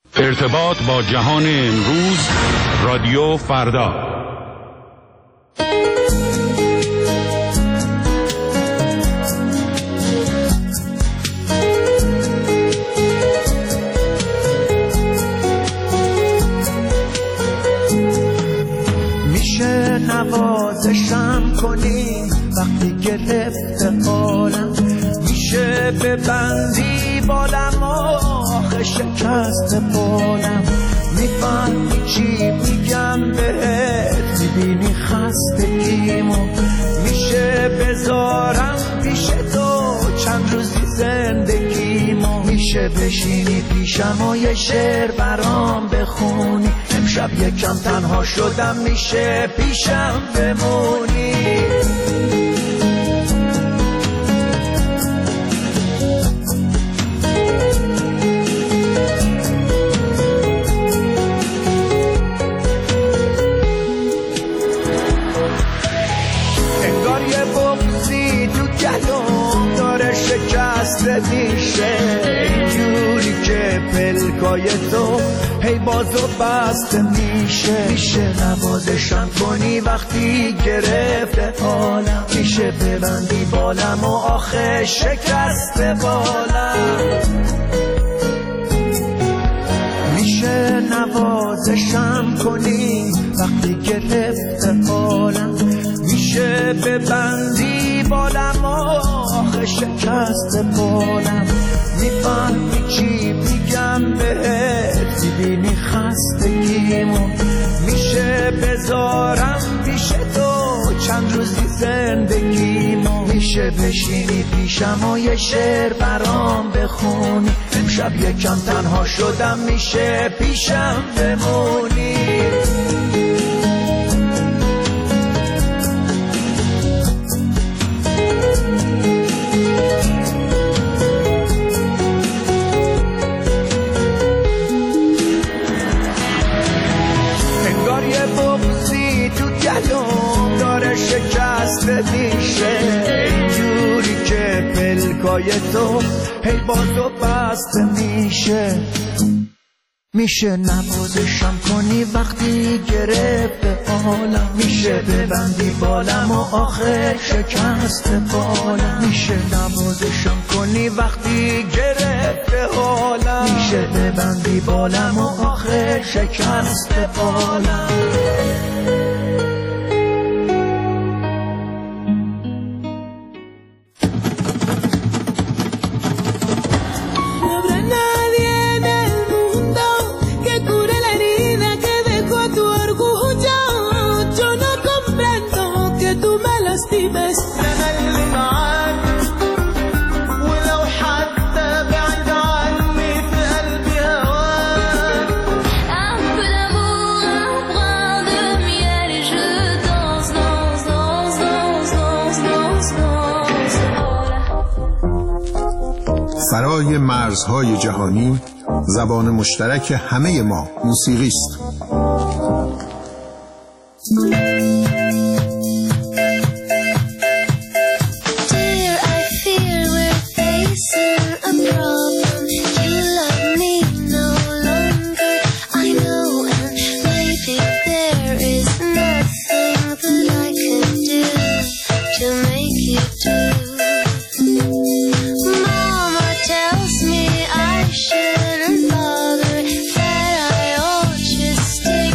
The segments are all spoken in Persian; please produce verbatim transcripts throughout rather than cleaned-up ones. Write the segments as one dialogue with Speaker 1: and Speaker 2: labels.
Speaker 1: ارتباط با جهان امروز، رادیو فردا.
Speaker 2: میشه نوازشم کنی وقتی گرفته حالم، میشه ببندی بالم آخه شکست بالم، میفهمی چی میگم بهت، میبینی خستگیمو، میشه بذارم پیش تو چند روزی زندگیمو، میشه بشینی پیشم و یه شعر برام بخونی، امشب یکم تنها شدم میشه پیشم بمونی. انگار یه بغضی تو گلوم داره شکست میشه، اینجوری که پلکای تو هی بازو بسته میشه، میشه نوازشم کنی وقتی گرفته حالم، میشه ببندی بالم و آخه شکست بالم، میشه نوازشم کنی وقتی گرفته حالم، میشه ببندی بالم و آخه شکست بالم، میفهمی چی میگم بهت، میبینی خستگیمو، میشه بذارم پیش تو چند روزی زندگیمو، میشه بشینی پیشم و یه شعر برام بخونی، امشب یکم تنها شدم میشه پیشم بمونی. داره شکست میشه، اینجوری که پلکای تو هی بازو بسته میشه، میشه نوازشم کنی وقتی گرفته حالم، میشه ببندی بالم و آخه شکست بالم، میشه نوازشم کنی وقتی گرفته حالم، میشه ببندی بالم و آخه شکست بالم.
Speaker 3: فرای مرزهای جهانی، زبان مشترک همه ما موسیقی است.
Speaker 4: Stay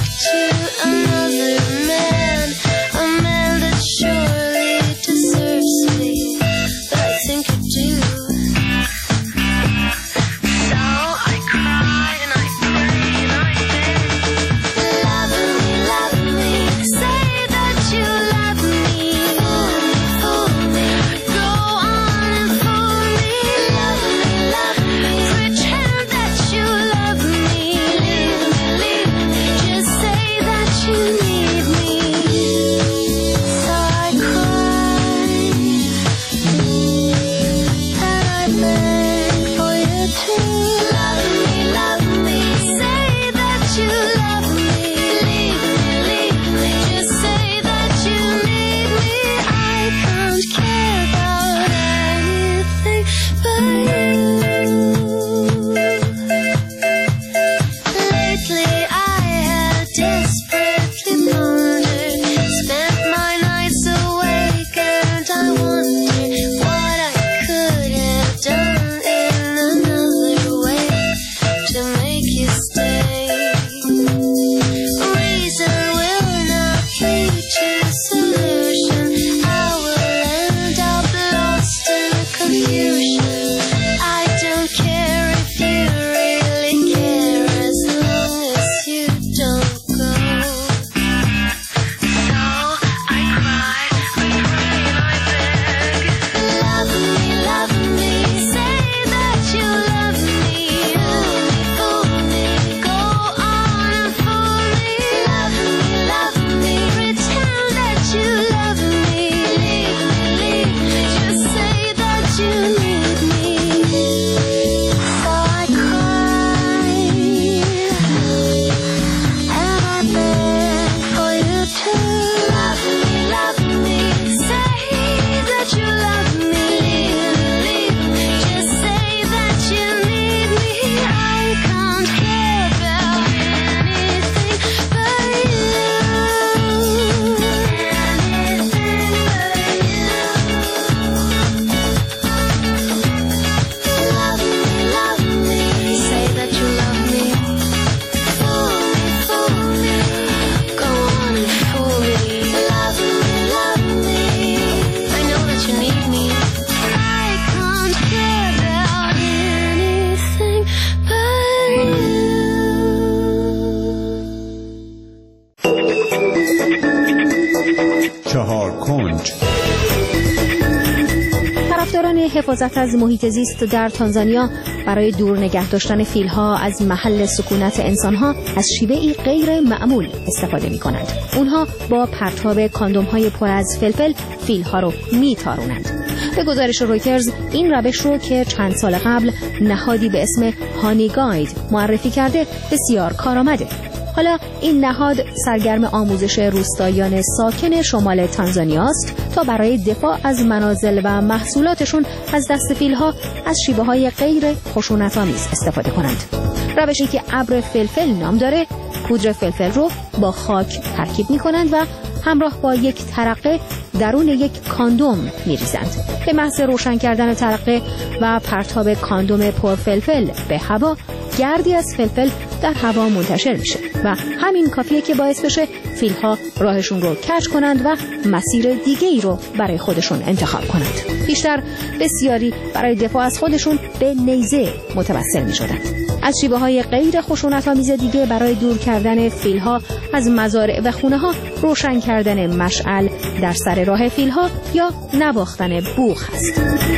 Speaker 4: حفاظت از محیط زیست در تانزانیا برای دور نگه داشتن فیل‌ها از محل سکونت انسان‌ها از شیوهی غیر معمول استفاده می‌کنند. اونها با پرتاب کاندوم‌های پر از فلفل فیل‌ها رو می‌تارونند. به گزارش رویترز این روش رو که چند سال قبل نهادی به اسم هانی گاید معرفی کرده بسیار کارآمده. حالا این نهاد سرگرم آموزش روستاییان ساکن شمال تانزانیا است تا برای دفاع از منازل و محصولاتشون از دست فیل‌ها از شیوه‌های غیر خشونت‌آمیز استفاده کنند. روشی که ابر فلفل نام داره، پودر فلفل رو با خاک ترکیب می‌کنند و همراه با یک ترقه درون یک کاندوم می‌ریزند. به محض روشن کردن ترقه و پرتاب کاندوم پرفلفل به هوا، گردی از فلفل در هوا منتشر میشه و همین کافیه که باعث بشه فیل‌ها راهشون رو کج کنند و مسیر دیگه‌ای رو برای خودشون انتخاب کنند. بیشتر بسیاری برای دفاع از خودشون به نیزه متوسل می‌شدند. از شیوه‌های غیر خشونت‌آمیز دیگه برای دور کردن فیل‌ها از مزارع و خونه‌ها روشن کردن مشعل در سر راه فیل‌ها یا نواختن بوق هست.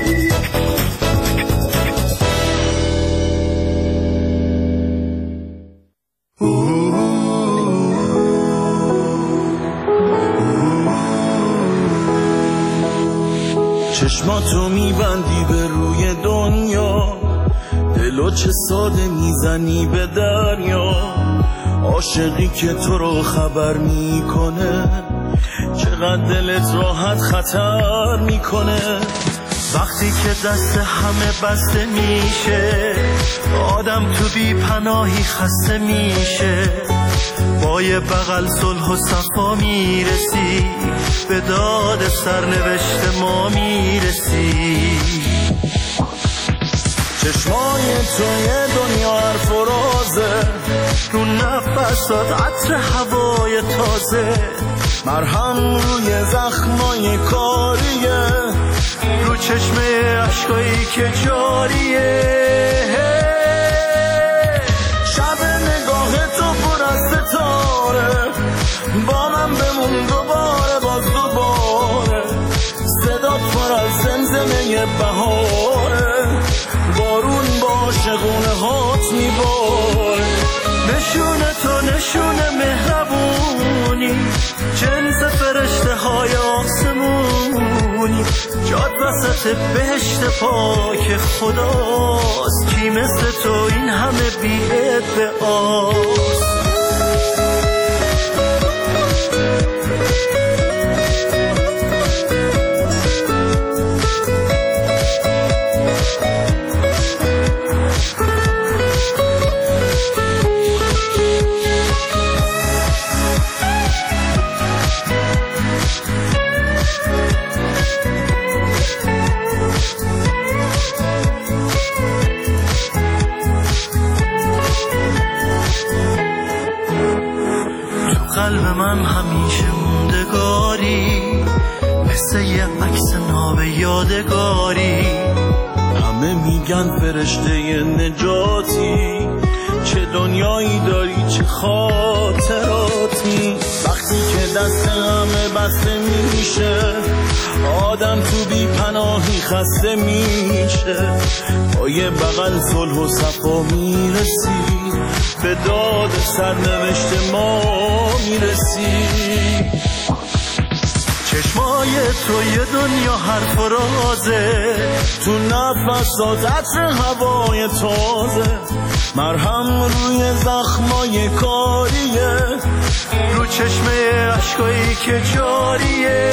Speaker 5: چشماتو میبندی به روی دنیا، دلو چه ساده میزنی به دریا، عاشقی که تو رو خبر میکنه، چقدر دلت راحت خطر میکنه. وقتی که دست همه بسته میشه، آدم تو بی پناهی خسته میشه، با یه بغل صلح و صفا میرسی، به داد سرنوشت ما میرسی. چشمای تو یه دنیا حرف و رازه، رو نفسات عطر هوای تازه، مرهم روی زخمای کاریه، رو چشمه عشقایی که جاریه. شب نگاه تو پر از ستاره، با من بمون دوباره باز دوباره، صدا پر از زمزمه بهاره، بارون با شگونه هات میباره. نشونه تو نشونه مهربونی، جنس فرشته های آسمونی، جاد وسط بهشت پاک خداست، کی مثل تو این همه بی ادعاست. قلب من همیشه موندگاری، مثل یه عکس ناب یادگاری. همه میگن فرشته نجاتی، چه دنیایی داری چه خاطراتی. وقتی که دست همه بسته میشه، آدم تو بی پناهی خسته میشه، با یه بغل صلح و صفا میرسی، به داد سرنوشت ما میرسی. چشمای تو یه دنیا حرف و رازه، تو نفسات عطر هوای تازه، مرهم روی زخمای کاریه، رو چشمه عشقایی که جاریه.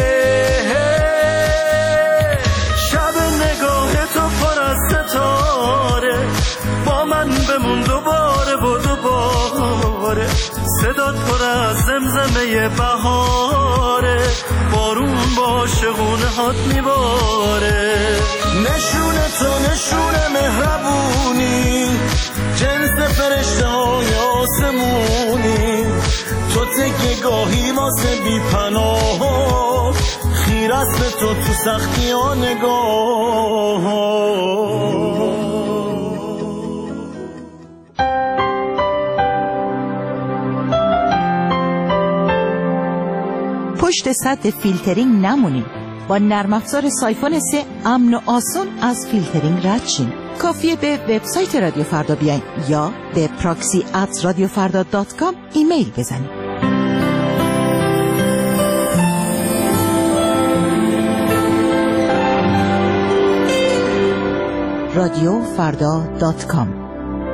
Speaker 5: شب نگاه تو پر از ستاره، با من بمون دوباره و دوباره، صدات پر از زمزمه بهاره، بارون با شگونه هات میباره. نشونه تو نشونه مهربونی، جنس فرشته های آسمونی، تو تکیه گاهی واسه بی پناه، خیر است به تو تو سختی ها نگاه.
Speaker 6: پشت سد فیلترینگ نمونیم. با نرم افزار سایفون سه امن و آسان از فیلترینگ رد شین. کافیه به وبسایت رادیو فردا بیاین یا به پراکسی ات رادیو فردا دات کام ایمیل بزنید. رادیو فردا دات کام.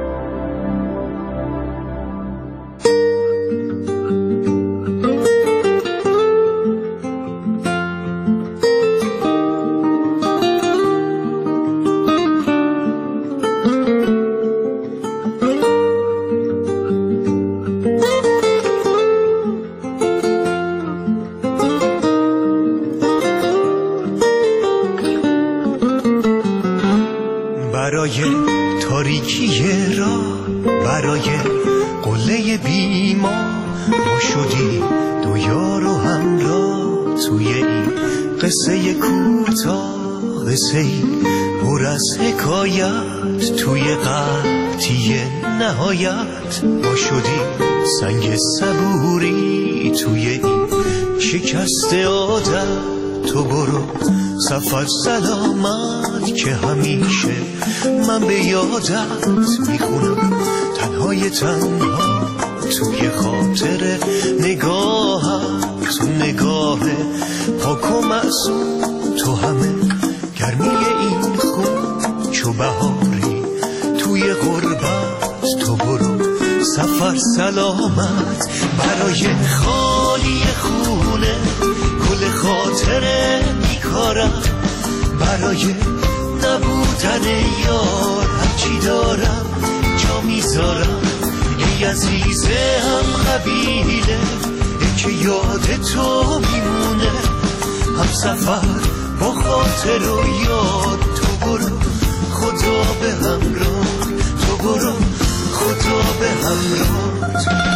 Speaker 2: برای تاریکی را، برای قله بیما ما شدی دو یار و همراه توی این قصه کوتاه، قصه ای پر از حکایت توی قحطی نهایت. ما شدی سنگ صبوری توی این شکست عادت. تو برو سفر سلامت که همیشه من به یادت میخونم، تنهای تنها توی خاطر نگاهم، تو نگاه پاک و معصوم، تو همه گرمی این خون چو بهاری توی غربت. تو برو سفر سلامت برای خالی خونه گل خاطر بیکارم، برای نبودن یار هرچی دارم جا میذارم. ای عزیزه هم قبیله که یاد تو میمونه، هم سفر با خاطر و یاد. تو برو خدا به همراه، تو برو خدا به همراه.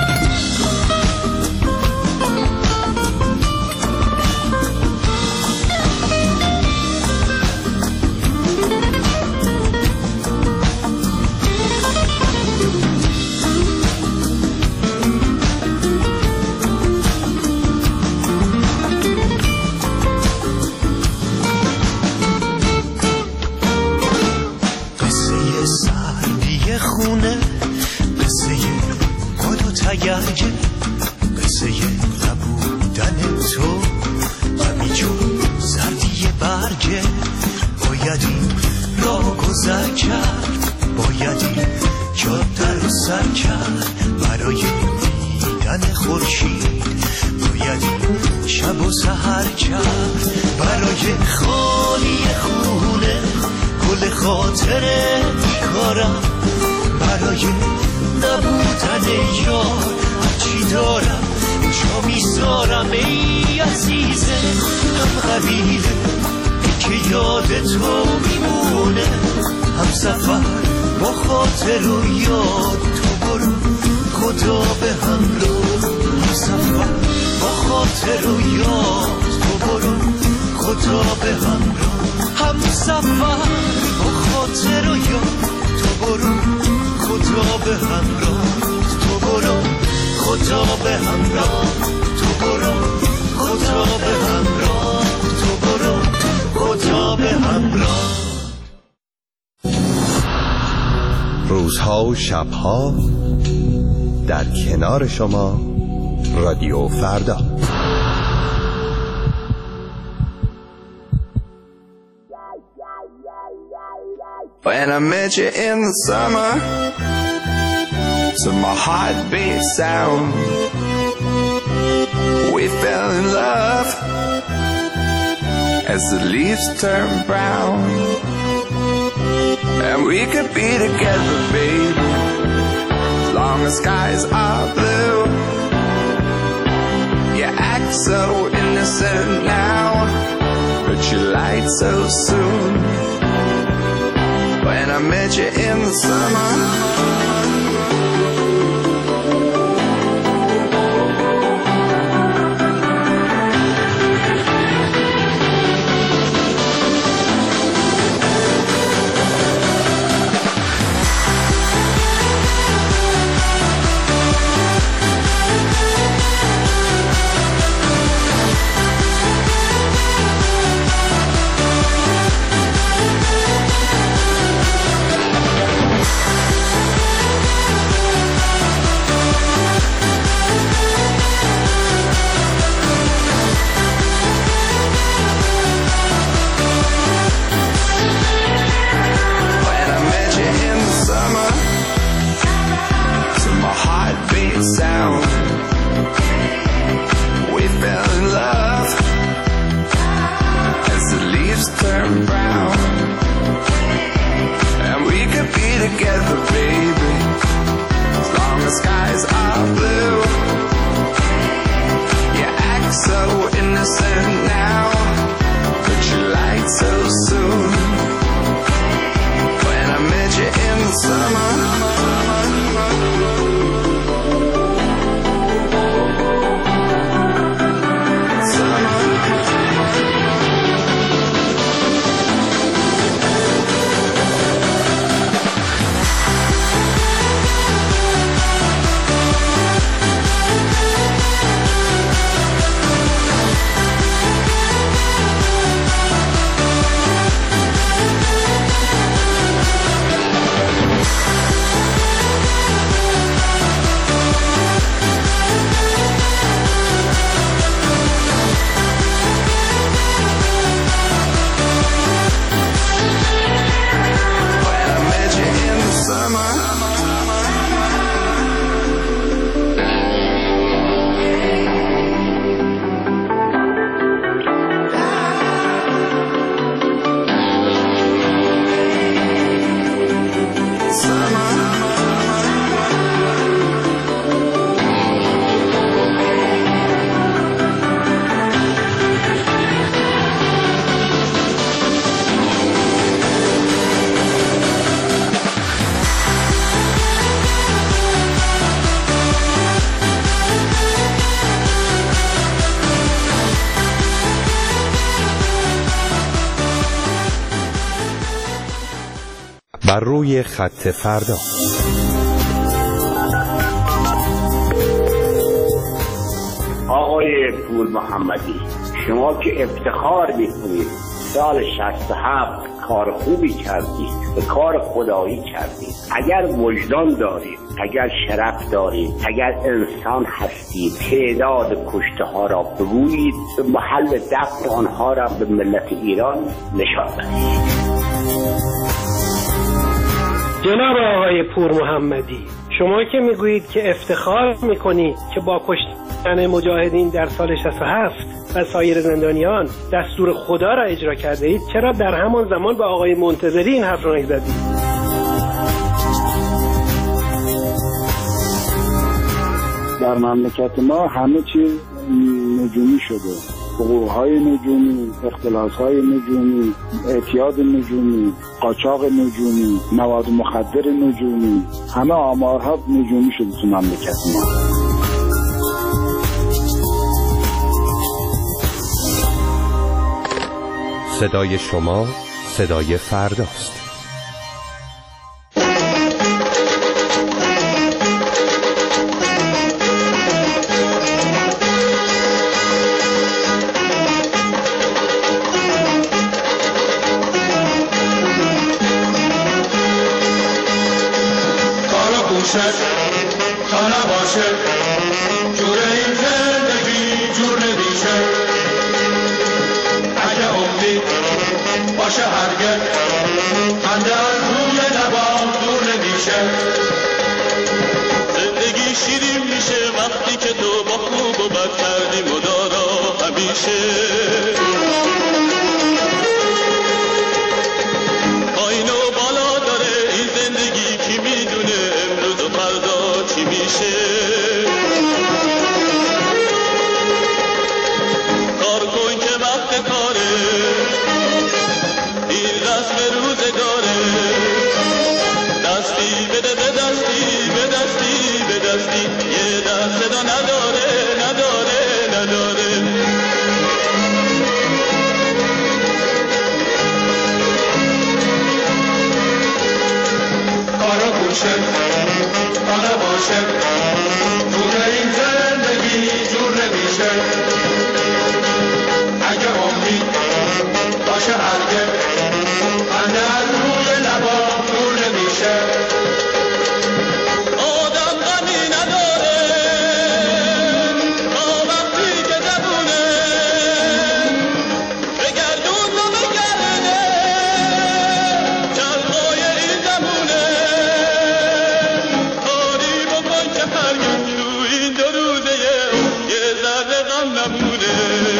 Speaker 2: قصه نبودن تو همین چون سردی برگه. بایدی را گذر کرد، بایدی جاده رو سر کرد برای دیدن خورشید. بایدی شب و سحر کرد برای خالی خونه گل خاطر بیکارم، برای نبودن یار هرچی دارم جا میذارم. ای عزیزه هم قبیله که یاد تو میمونه، هم سفر با خاطر و یاد. تو برو خدا به همراه، هم سفر با خاطر و یاد. تو برو خدا به همراه، هم سفر با خاطر و یاد. تو برو خدا به همراه، تو برو خدا به همراه. تو برو خدا به همراه، تو برو خدا به همراه.
Speaker 7: روزها و شبها در کنار شما رادیو فردا.
Speaker 8: When I met you in the summer, to my heartbeat sound, we fell in love as the leaves turn brown. And we could be together, baby, as long as skies are blue. You act so innocent now, but you lied so soon. When I met you in the summer,
Speaker 7: بر روی خط فردا.
Speaker 9: آقای پور محمدی، شما که افتخار میکنید سال شصت و هفت کار خوبی کردید، به کار خدایی کردید. اگر وجدان دارید، اگر شرف دارید، اگر انسان هستید، تعداد کشته ها را بگویید، محل دفن آنها را به ملت ایران نشان دهید.
Speaker 10: جناب آقای پور محمدی، شما که میگویید که افتخار میکنید که با کشتن مجاهدین در سال شصت و هفت و سایر زندانیان دستور خدا را اجرا کرده اید، چرا در همان زمان با آقای منتظری این حرف را نزدید؟
Speaker 11: در مملکت ما همه چیز نجومی شده، حقوق‌های نجومی، اختلاس‌های نجومی، اعتیاد نجومی، قاچاق نجومی، مواد مخدر نجومی، همه آمارها نجومی شده تو مملکت ما.
Speaker 7: صدای شما صدای فرداست.
Speaker 5: تا نباشه جور این زندگی جور نمیشه، اگه امید باشه هرگز خنده از روی لبام دور نمیشه. زندگی شیرین میشه وقتی که تو با خوب و بد کردی مدارا همیشه. پایین و بالا داره این زندگی، کی میدونه امروز و فردا چی میشه. کار کن که وقت کاره، این رسم روزگاره. دستی بده به دستی، به دستی به دستی، یه دست صدا نداره نداره نداره. کارا گوشه کارا باشه جور این زندگی جور نمیشه، اگه امید باشه هرگز خنده از روی لبا دور نمیشه. آدم غمی نداره تا وقتی که زبونه بگردون و بگرده چرخای این زمونه. کاری بکن که هرگز تو این دو روزه یه ذره غم نمونه.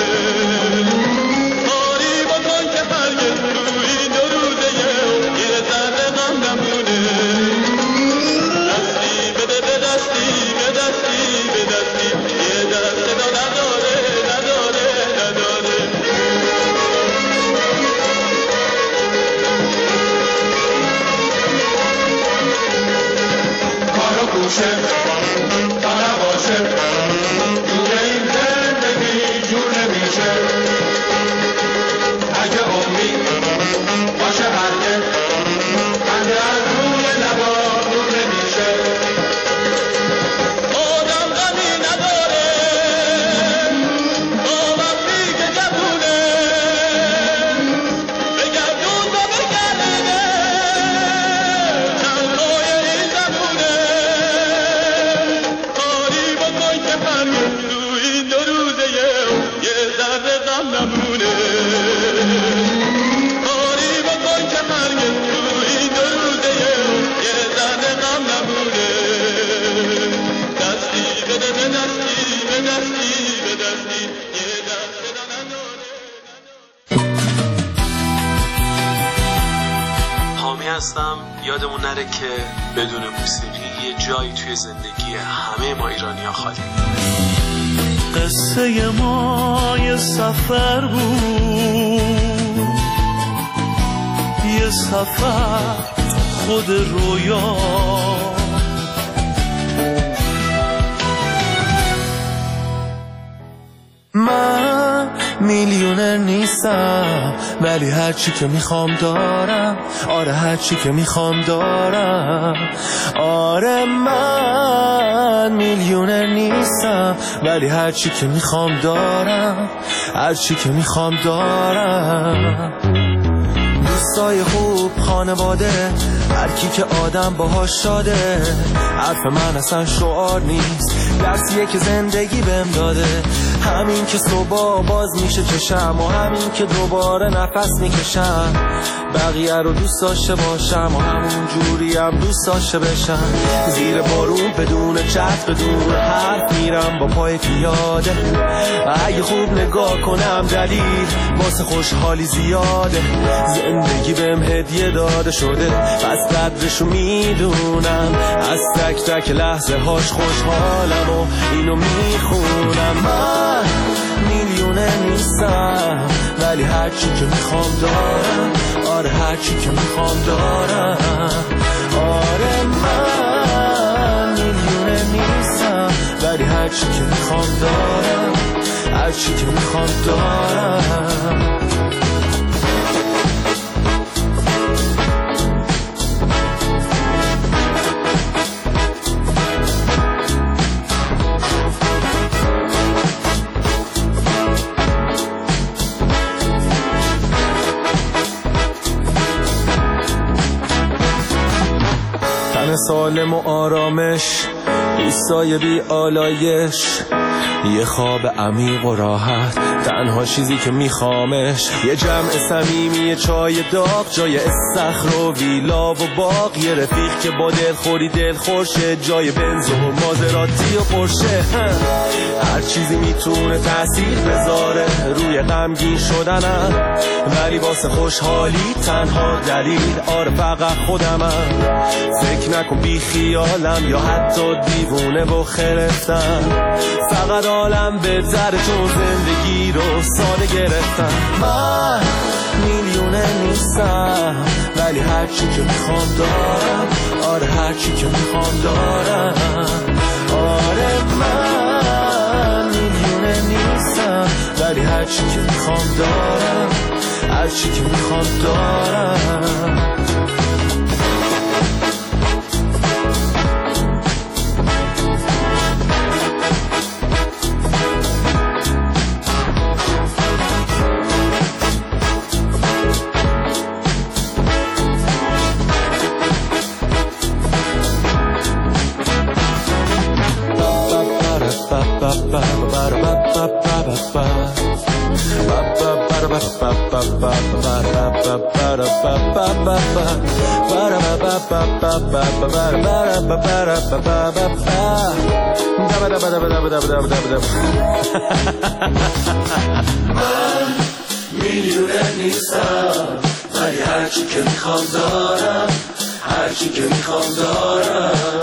Speaker 5: کاری بکن که هرگز تو این دو روزه یه ذره غم نمونه. دستی بده به دستی، به دستی به دستی، یه دست صدا نداره نداره نداره. کارو گوشه تا نباشه جور این زندگی جور نمیشه، اگه امید باشه هرگز خنده از روی لبا دور نمیشه. آدم غمی نداره تا وقتی که جوونه بگردون و بگرده چرخای این زمونه. کاری بکن که هرگز تو این دو روزه یه ذره غم نمونه. کاری بکن که هرگز تو این دو روزه یه ذره غم نمونه. دستی بده به دستی، به دستی به دستی، یه دست صدا نداره.
Speaker 12: حامی هستم. یادمون نره که بدون موسیقی یه جایی توی زندگی همه ما ایرانی‌ها خالی.
Speaker 5: قصه ما یه سفر بود، یه سفر خود رویا. من میلیونر نیستم نیستم ولی هر چی که میخوام دارم. آره هر چی که میخوام دارم. آره من میلیونر نیستم ولی هر چی که میخوام دارم. هر چی که میخوام دارم. دوستای خوب، خانواده، هر کی که آدم باهاش شاده. حرف من اصلا شعار نیست، درسیه که زندگی بهم داده. همین که صبح باز میشه چشم و همین که دوباره نفس میکشم. بقیه رو دوست داشته باشم و همون جوری هم دوست داشته بشم. زیر بارون بدون چتر بدون حرف میرم با پای پیاده. اگه خوب نگاه کنم دلیل واسه خوشحالی زیاده. زندگی بهم هدیه داده شده پس قدرشو میدونم. از تک تک لحظه هاش خوشحالم و اینو میخونم. من میلیونه نیستم ولی هر چی که میخوام دارم. آره هر چی که میخوام دارم. آره من میلیونه نیستم ولی هر چی که میخوام دارم. هر چی که میخوام دارم. سالم و آرامش، ایستای بی آلایش، یه خواب عمیق و راحت، تنها چیزی که میخوامش. یه جمع صمیمی، یه چای داغ، جای استخر و ویلا و باغ. یه رفیق که با دلخوری دلخورشه، جای بنز و مازراتی و پرشه. هر چیزی میتونه تأثیر بذاره روی غمگین شدنم، ولی واسه خوشحالی تنها دلیل آره فقط خودمم. فکر نکن بی خیالم یا حتی دیوونه و خرفتم. فقط عالم بهتره چون زندگی رو ساده گرفتم. من میلیونه نیستم ولی هر چی که میخوام دارم. آره هر چی که میخوام دارم. آره من میلیونه نیستم ولی هر چی که میخوام دارم. هر چی که میخوام دارم. من میلیونه نیستم ولی هرچی که میخوام دارم. هرچی که میخوام دارم.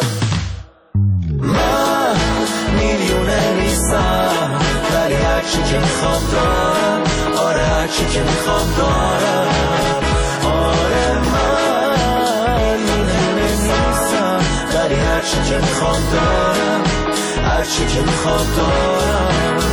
Speaker 5: من میلیونه نیستم ولی هرچی که میخوام دارم. آره هرچی که میخوام دارم. آره من میلیونه نیستم ولی هرچی که میخوام دارم. هرچی که میخوام دارم.